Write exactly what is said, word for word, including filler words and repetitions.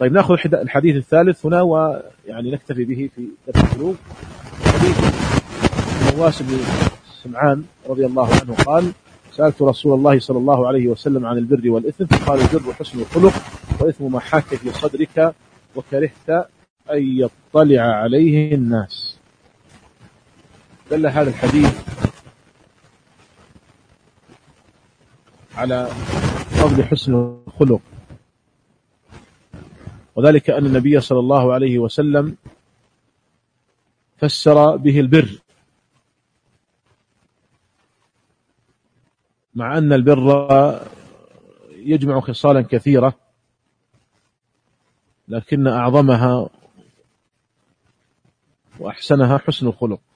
طيب نأخذ الحديث الثالث هنا ويعني نكتفي به في درس القلوب. حديث نواس بن سمعان رضي الله عنه قال: سألت رسول الله صلى الله عليه وسلم عن البر والإثم فقال: البر حسن الخلق، وإثم ما حاك في صدرك وكرهت أن يطلع عليه الناس. دل هذا الحديث على فضل حسن الخلق، وذلك أن النبي صلى الله عليه وسلم فسر به البر، مع أن البر يجمع خصالا كثيرة، لكن أعظمها وأحسنها حسن الخلق.